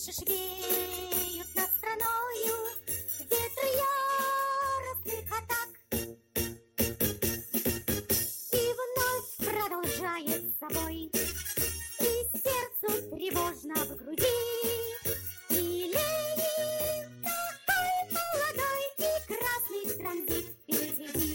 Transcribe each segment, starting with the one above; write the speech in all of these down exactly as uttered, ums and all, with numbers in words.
Слышишь, веют над страною ветры яростных атак, и вновь продолжает с собой, и сердцу тревожно в груди. И Ленин такой молодой, и красный транзит впереди.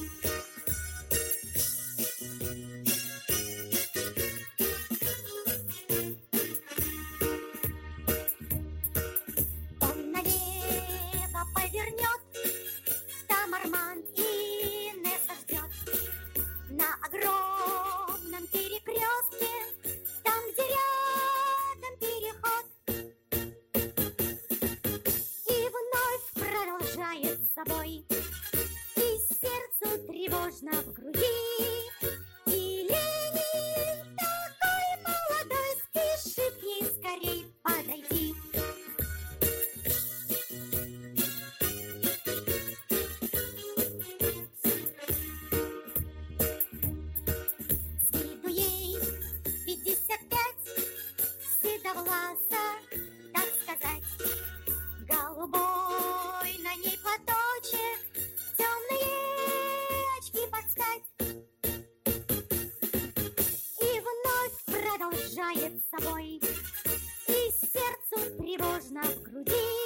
Повернет, там Арманд и Инесса ждет. На огромном перекрестке, там, где рядом переход. И вновь продолжает с собой, и сердцу тревожно в груди. И Ленин такой молодой спешит к ней скорей подойти. Седовласа, так сказать, голубой на ней платочек, темные очки под стать. И вновь продолжает с собой, и сердцу тревожно в груди.